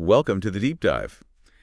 Welcome to the Deep Dive.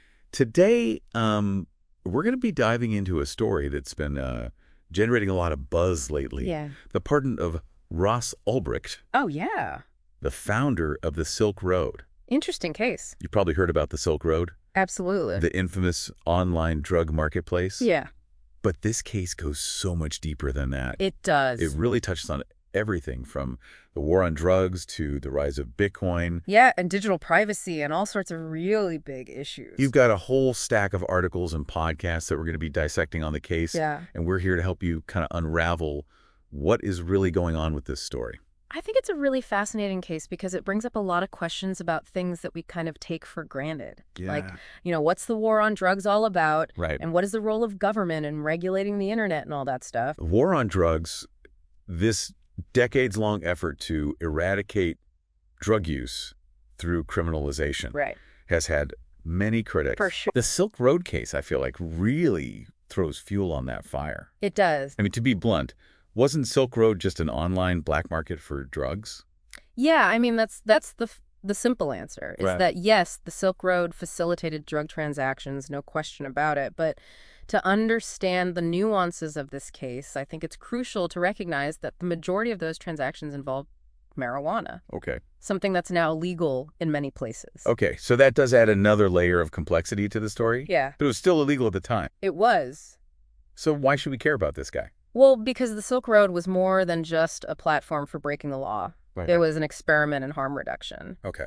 Today, we're going to be diving into a story that's been generating a lot of buzz lately. Yeah. The pardon of Ross Ulbricht, Oh, yeah. the founder of the Silk Road. Interesting case. You probably heard about the Silk Road, Absolutely. the infamous online drug marketplace. Yeah, But this case goes so much deeper than that. it does. It really touches on everything from the war on drugs to the rise of Bitcoin. Yeah, and digital privacy and all sorts of really big issues. You've got a whole stack of articles and podcasts that we're going to be dissecting on the case. Yeah. And we're here to help you kind of unravel what is really going on with this story. I think it's a really fascinating case because it brings up a lot of questions about things that we kind of take for granted. Like, what's the war on drugs all about? Right. And what is the role of government in regulating the internet and all that stuff? The war on drugs, this decades-long effort to eradicate drug use through criminalization, Right. has had many critics. For sure. The Silk Road case, I feel like, really throws fuel on that fire. It does. I mean, to be blunt, wasn't Silk Road just an online black market for drugs? Yeah, I mean, that's the simple answer, is Right. that, yes, the Silk Road facilitated drug transactions, no question about it. But to understand the nuances of this case, I think it's crucial to recognize that the majority of those transactions involve marijuana, Okay. something that's now legal in many places. Okay, so that does add another layer of complexity to the story. Yeah, But it was still illegal at the time. it was. So why should we care about this guy? Well, because the Silk Road was more than just a platform for breaking the law. Right. It was an experiment in harm reduction. Okay.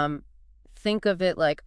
Think of it like,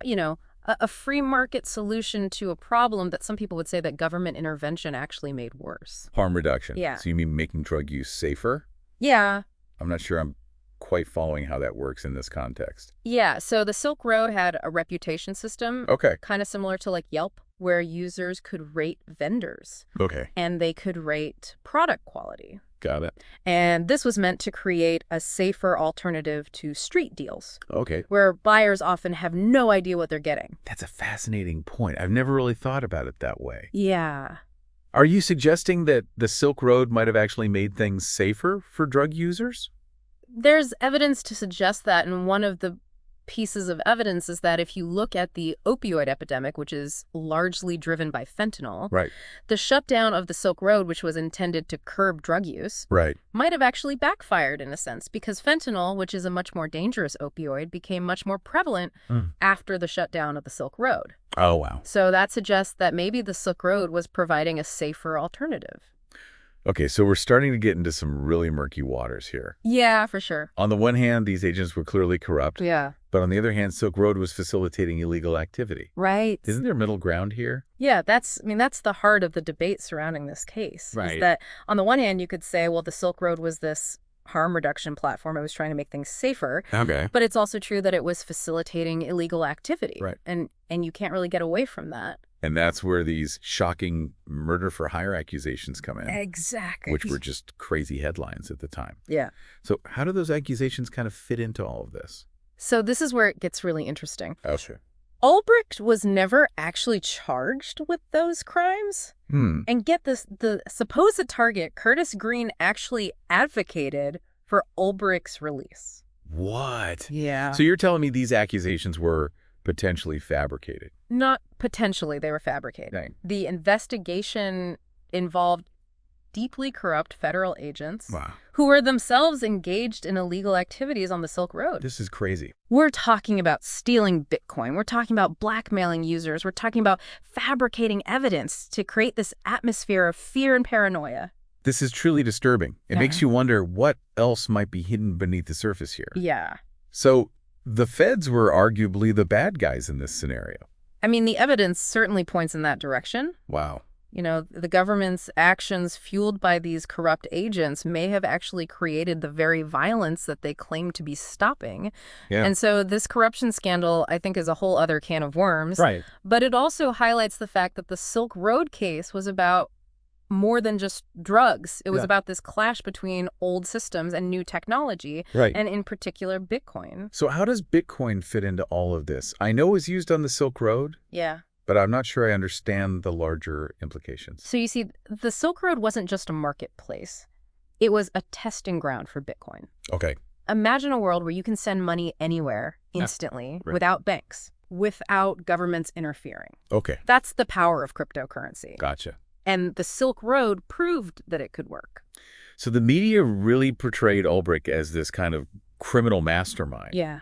a free market solution to a problem that some people would say that government intervention actually made worse. Harm reduction. Yeah. So you mean making drug use safer? Yeah. I'm not sure I'm quite following how that works in this context. Yeah. So the Silk Road had a reputation system, Okay. kind of similar to like Yelp, where users could rate vendors Okay. and they could rate product quality. Got it. And this was meant to create a safer alternative to street deals, Okay. where buyers often have no idea what they're getting. That's a fascinating point. I've never really thought about it that way. Yeah. Are you suggesting that the Silk Road might have actually made things safer for drug users? There's evidence to suggest that, and one of the pieces of evidence is that if you look at the opioid epidemic, which is largely driven by fentanyl, Right. the shutdown of the Silk Road, which was intended to curb drug use, Right. might have actually backfired in a sense, because fentanyl, which is a much more dangerous opioid, became much more prevalent after the shutdown of the Silk Road. Oh, wow. So that suggests that maybe the Silk Road was providing a safer alternative. Okay, so we're starting to get into some really murky waters here. Yeah, for sure. On the one hand, these agents were clearly corrupt, Yeah. but on the other hand, Silk Road was facilitating illegal activity. Right. Isn't there middle ground here? Yeah, that's the heart of the debate surrounding this case. Right. Is that on the one hand, you could say, well, the Silk Road was this harm reduction platform. It was trying to make things safer. Okay. But it's also true that it was facilitating illegal activity. Right. And you can't really get away from that. And that's where these shocking murder-for-hire accusations come in, Exactly. which were just crazy headlines at the time. Yeah. So how do those accusations kind of fit into all of this? So this is where it gets really interesting. Oh, sure. Ulbricht was never actually charged with those crimes. And get this, the supposed target, Curtis Green, actually advocated for Ulbricht's release. What? Yeah. So you're telling me these accusations were potentially fabricated? Not potentially, they were fabricated. Dang. The investigation involved deeply corrupt federal agents Wow. who were themselves engaged in illegal activities on the Silk Road. This is crazy. We're talking about stealing Bitcoin. We're talking about blackmailing users. We're talking about fabricating evidence to create this atmosphere of fear and paranoia. This is truly disturbing. It makes you wonder what else might be hidden beneath the surface here. Yeah. So the feds were arguably the bad guys in this scenario. I mean, the evidence certainly points in that direction. Wow. The government's actions fueled by these corrupt agents may have actually created the very violence that they claim to be stopping. Yeah. And so this corruption scandal, I think, is a whole other can of worms. Right. But it also highlights the fact that the Silk Road case was about more than just drugs. It was about this clash between old systems and new technology, Right. and in particular, Bitcoin. So how does Bitcoin fit into all of this? I know it was used on the Silk Road, Yeah. but I'm not sure I understand the larger implications. So you see, the Silk Road wasn't just a marketplace. It was a testing ground for Bitcoin. Okay. Imagine a world where you can send money anywhere instantly Right. without banks. without governments interfering. Okay, That's the power of cryptocurrency. gotcha. And the Silk Road proved that it could work. So the media really portrayed Ulbricht as this kind of criminal mastermind. Yeah.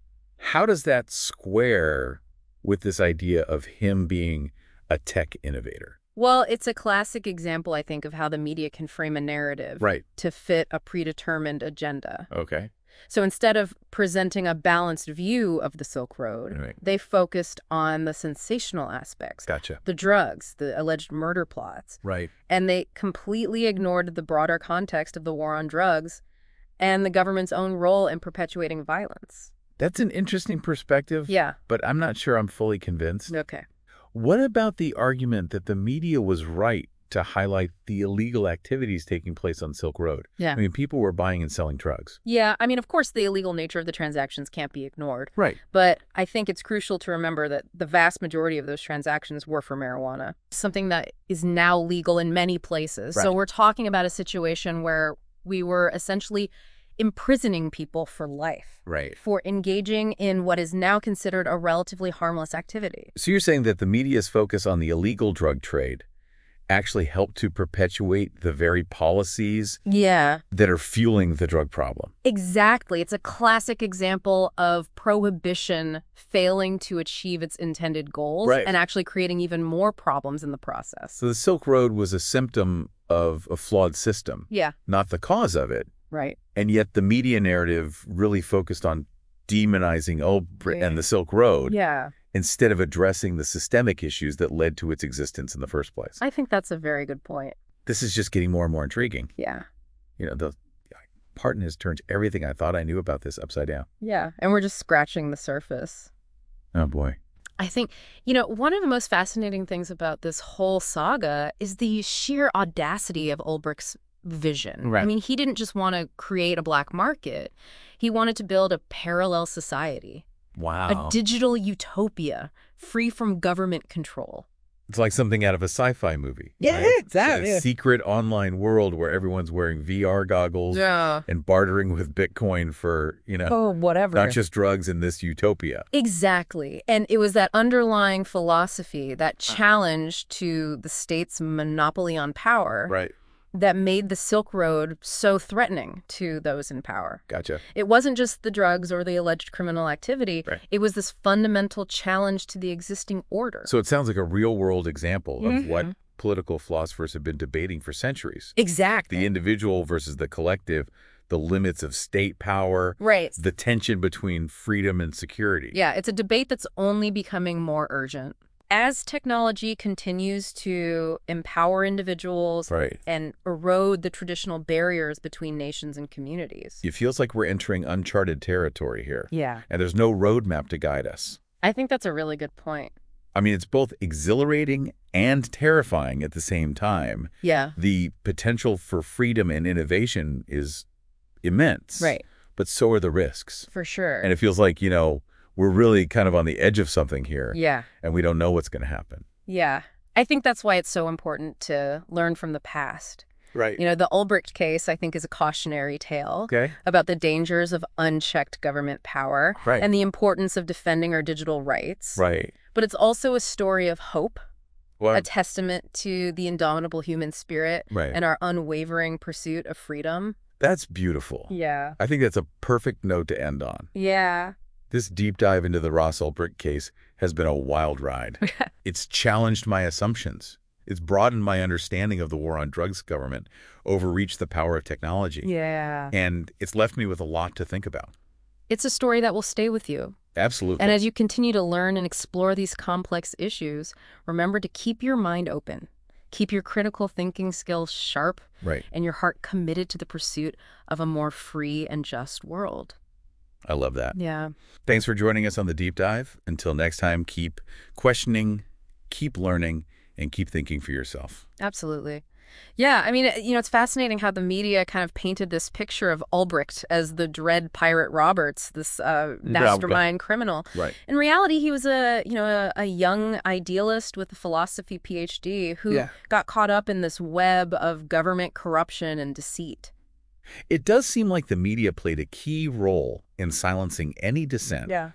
How does that square with this idea of him being a tech innovator? Well, it's a classic example, I think, of how the media can frame a narrative Right. to fit a predetermined agenda. Okay. So instead of presenting a balanced view of the Silk Road, Right. they focused on the sensational aspects, Gotcha. the drugs, the alleged murder plots, Right. and they completely ignored the broader context of the war on drugs and the government's own role in perpetuating violence. That's an interesting perspective. Yeah. But I'm not sure I'm fully convinced. Okay. What about the argument that the media was right to highlight the illegal activities taking place on Silk Road? Yeah. I mean, people were buying and selling drugs. Yeah, I mean, of course, the illegal nature of the transactions can't be ignored. Right. But I think it's crucial to remember that the vast majority of those transactions were for marijuana, something that is now legal in many places. So Right. we're talking about a situation where we were essentially imprisoning people for life Right. for engaging in what is now considered a relatively harmless activity. So you're saying that the media's focus on the illegal drug trade actually helped to perpetuate the very policies Yeah, that are fueling the drug problem? exactly. It's a classic example of prohibition failing to achieve its intended goals Right. and actually creating even more problems in the process. So the Silk Road was a symptom of a flawed system, Yeah, not the cause of it. right. And yet the media narrative really focused on demonizing Ulbricht Yeah. and the Silk Road Yeah, instead of addressing the systemic issues that led to its existence in the first place. I think that's a very good point. This is just getting more and more intriguing. Yeah. You know, the Parton has turned everything I thought I knew about this upside down. Yeah, and we're just scratching the surface. Oh, boy. I think, one of the most fascinating things about this whole saga is the sheer audacity of Ulbricht's vision. Right. I mean, he didn't just want to create a black market. He wanted to build a parallel society, Wow. a digital utopia free from government control. It's like something out of a sci-fi movie. Yeah, right? exactly. A secret online world where everyone's wearing VR goggles Yeah. and bartering with Bitcoin for, Whatever. not just drugs in this utopia. Exactly. And it was that underlying philosophy, that challenge to the state's monopoly on power, Right. that made the Silk Road so threatening to those in power. Gotcha. It wasn't just the drugs or the alleged criminal activity. Right. It was this fundamental challenge to the existing order. So it sounds like a real-world example of what Mhm. political philosophers have been debating for centuries. Exactly. The individual versus the collective, the limits of state power, Right. the tension between freedom and security. Yeah, it's a debate that's only becoming more urgent. As technology continues to empower individuals Right. and erode the traditional barriers between nations and communities. It feels like we're entering uncharted territory here, Yeah. and there's no roadmap to guide us. I think that's a really good point. I mean, it's both exhilarating and terrifying at the same time. Yeah. The potential for freedom and innovation is immense. Right. But so are the risks. For sure. And it feels like, we're really kind of on the edge of something here. Yeah. And we don't know what's going to happen. Yeah. I think that's why it's so important to learn from the past. Right. The Ulbricht case, I think, is a cautionary tale Okay. about the dangers of unchecked government power Right. and the importance of defending our digital rights. Right. But it's also a story of hope, Well, a testament to the indomitable human spirit right. and our unwavering pursuit of freedom. That's beautiful. Yeah. I think that's a perfect note to end on. Yeah. This deep dive into the Ross Ulbricht case has been a wild ride. It's challenged my assumptions. It's broadened my understanding of the war on drugs government, overreached the power of technology. Yeah. And it's left me with a lot to think about. It's a story that will stay with you. Absolutely. And as you continue to learn and explore these complex issues, remember to keep your mind open. Keep your critical thinking skills sharp Right. and your heart committed to the pursuit of a more free and just world. I love that. Yeah. Thanks for joining us on the deep dive. Until next time, keep questioning, keep learning, and keep thinking for yourself. Absolutely. Yeah, I mean, it's fascinating how the media kind of painted this picture of Ulbricht as the dread pirate Roberts, this mastermind criminal. Right. In reality, he was a young idealist with a philosophy PhD who got caught up in this web of government corruption and deceit. It does seem like the media played a key role in silencing any dissent. Yeah.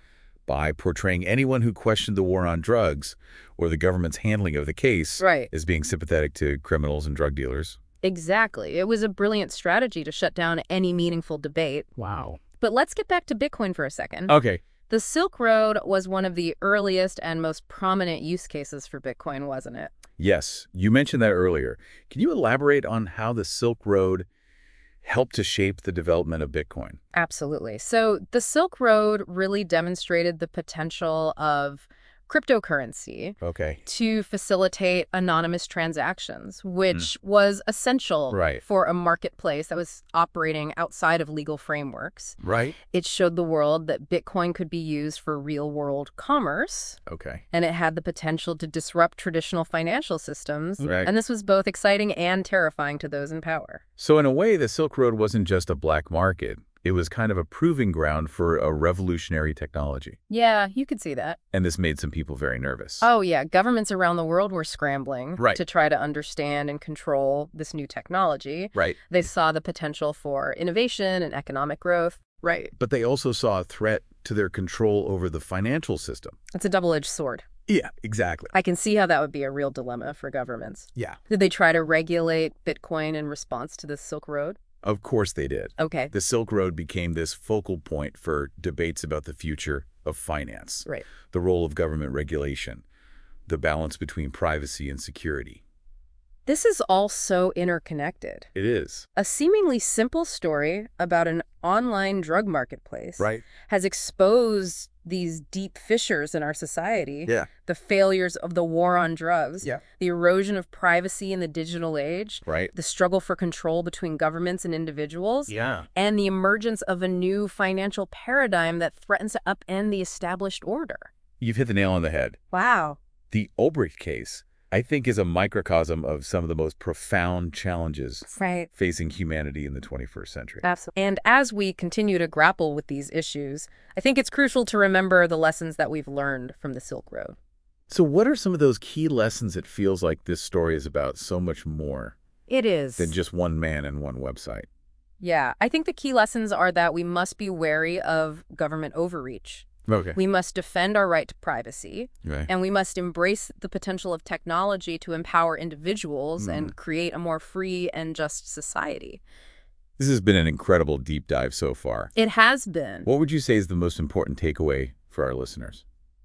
by portraying anyone who questioned the war on drugs or the government's handling of the case Right. as being sympathetic to criminals and drug dealers. Exactly. It was a brilliant strategy to shut down any meaningful debate. Wow. But let's get back to Bitcoin for a second. Okay. The Silk Road was one of the earliest and most prominent use cases for Bitcoin, wasn't it? Yes, you mentioned that earlier. Can you elaborate on how the Silk Road helped to shape the development of Bitcoin? Absolutely. So the Silk Road really demonstrated the potential of cryptocurrency Okay. to facilitate anonymous transactions, which was essential Right. for a marketplace that was operating outside of legal frameworks. Right. It showed the world that Bitcoin could be used for real-world commerce, Okay. and it had the potential to disrupt traditional financial systems. Right. And this was both exciting and terrifying to those in power. So in a way, the Silk Road wasn't just a black market. It was kind of a proving ground for a revolutionary technology. Yeah, you could see that. And this made some people very nervous. Oh, yeah. Governments around the world were scrambling Right. to try to understand and control this new technology. Right. They saw the potential for innovation and economic growth. Right. But they also saw a threat to their control over the financial system. It's a double-edged sword. Yeah, exactly. I can see how that would be a real dilemma for governments. Yeah. Did they try to regulate Bitcoin in response to the Silk Road? Of course they did. Okay. The Silk Road became this focal point for debates about the future of finance, Right. the role of government regulation, the balance between privacy and security. This is all so interconnected. It is. A seemingly simple story about an online drug marketplace Right. has exposed these deep fissures in our society. Yeah. The failures of the war on drugs, Yeah. the erosion of privacy in the digital age, Right. the struggle for control between governments and individuals, Yeah. and the emergence of a new financial paradigm that threatens to upend the established order. You've hit the nail on the head. Wow. The Ulbricht case, I think, is a microcosm of some of the most profound challenges Right. facing humanity in the 21st century. Absolutely. And as we continue to grapple with these issues, I think it's crucial to remember the lessons that we've learned from the Silk Road. So what are some of those key lessons it feels like this story is about so much more It is. than just one man and one website? Yeah, I think the key lessons are that we must be wary of government overreach. Okay. We must defend our right to privacy, Right. and we must embrace the potential of technology to empower individuals and create a more free and just society. This has been an incredible deep dive so far. It has been. What would you say is the most important takeaway for our listeners?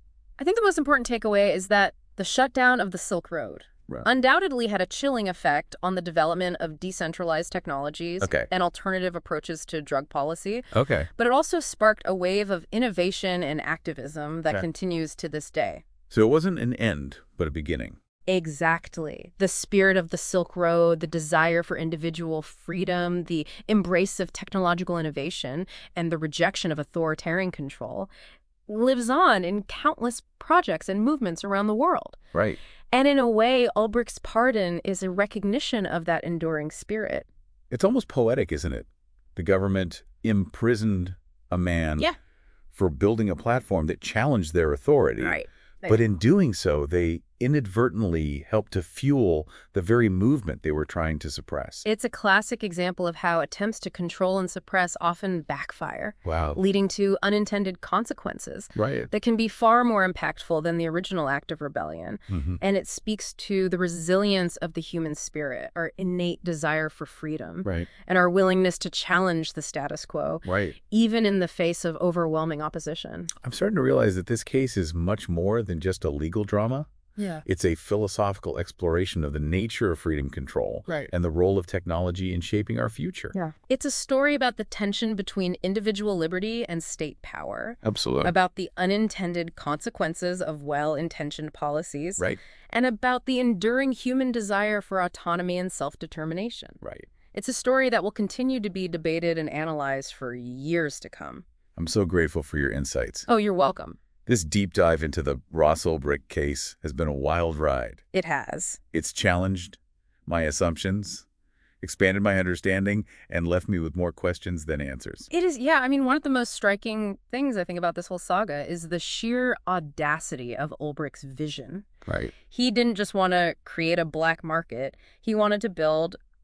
I think the most important takeaway is that the shutdown of the Silk Road Right. undoubtedly had a chilling effect on the development of decentralized technologies Okay. and alternative approaches to drug policy. Okay. But it also sparked a wave of innovation and activism that Okay. continues to this day. So it wasn't an end, but a beginning. Exactly. The spirit of the Silk Road, the desire for individual freedom, the embrace of technological innovation, and the rejection of authoritarian control lives on in countless projects and movements around the world. Right. And in a way, Ulbricht's pardon is a recognition of that enduring spirit. It's almost poetic, isn't it? The government imprisoned a man for building a platform that challenged their authority. But in doing so, they inadvertently helped to fuel the very movement they were trying to suppress. It's a classic example of how attempts to control and suppress often backfire, Wow. leading to unintended consequences Right. that can be far more impactful than the original act of rebellion. And it speaks to the resilience of the human spirit, our innate desire for freedom, Right. and our willingness to challenge the status quo, Right. even in the face of overwhelming opposition. I'm starting to realize that this case is much more than just a legal drama. Yeah. It's a philosophical exploration of the nature of freedom control Right. and the role of technology in shaping our future. Yeah. It's a story about the tension between individual liberty and state power, Absolutely. about the unintended consequences of well-intentioned policies, Right. and about the enduring human desire for autonomy and self-determination. Right. It's a story that will continue to be debated and analyzed for years to come. I'm so grateful for your insights. Oh, you're welcome. This deep dive into the Ross Ulbricht case has been a wild ride. It has. It's challenged my assumptions, expanded my understanding, and left me with more questions than answers. It is, yeah. I mean, one of the most striking things I think about this whole saga is the sheer audacity of Ulbricht's vision. Right. He didn't just want to create a black market. He wanted to build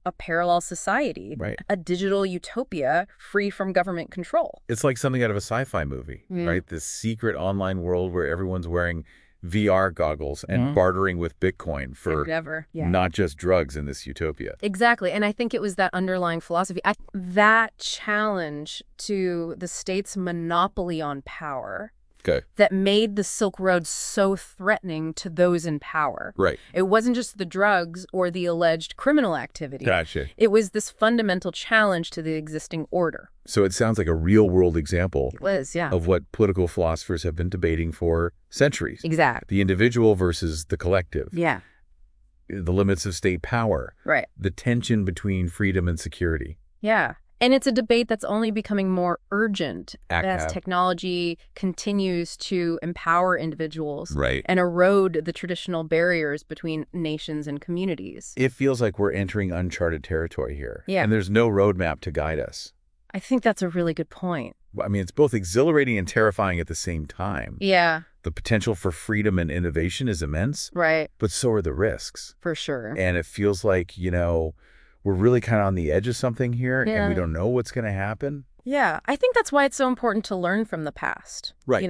a parallel society, a digital utopia free from government control. It's like something out of a sci-fi movie, right? This secret online world where everyone's wearing VR goggles and bartering with Bitcoin for not just drugs in this utopia. Exactly. And I think it was that underlying philosophy, that challenge to the state's monopoly on power that made the Silk Road so threatening to those in power. Right. It wasn't just the drugs or the alleged criminal activity. Gotcha. It was this fundamental challenge to the existing order. So it sounds like a real-world example of what political philosophers have been debating for centuries. Exactly. The individual versus the collective. Yeah. The limits of state power. Right. The tension between freedom and security. Yeah. And it's a debate that's only becoming more urgent as technology continues to empower individuals and erode the traditional barriers between nations and communities. It feels like we're entering uncharted territory here. Yeah. And there's no roadmap to guide us. I think that's a really good point. I mean, it's both exhilarating and terrifying at the same time. Yeah. The potential for freedom and innovation is immense. Right. But so are the risks. For sure. And it feels like, we're really kind of on the edge of something here, and we don't know what's going to happen. Yeah, I think that's why it's so important to learn from the past. Right.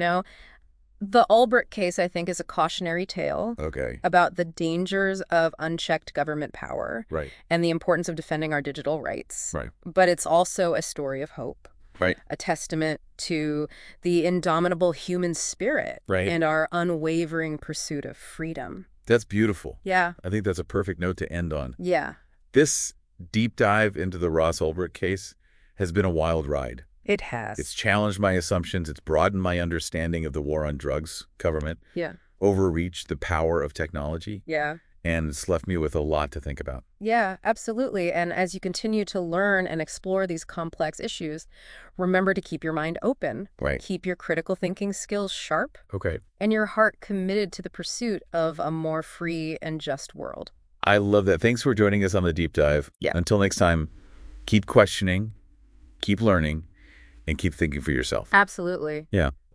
The Ulbricht case, I think, is a cautionary tale about the dangers of unchecked government power and the importance of defending our digital rights. Right. But it's also a story of hope. Right. A testament to the indomitable human spirit and our unwavering pursuit of freedom. That's beautiful. Yeah. I think that's a perfect note to end on. Yeah. This deep dive into the Ross Ulbricht case has been a wild ride. It has. It's challenged my assumptions. It's broadened my understanding of the war on drugs, government, overreach, the power of technology. Yeah. And it's left me with a lot to think about. Yeah, absolutely. And as you continue to learn and explore these complex issues, remember to keep your mind open. Right. Keep your critical thinking skills sharp. Okay. And your heart committed to the pursuit of a more free and just world. I love that. Thanks for joining us on the deep dive. Yeah. Until next time, keep questioning, keep learning, and keep thinking for yourself. Absolutely. Yeah.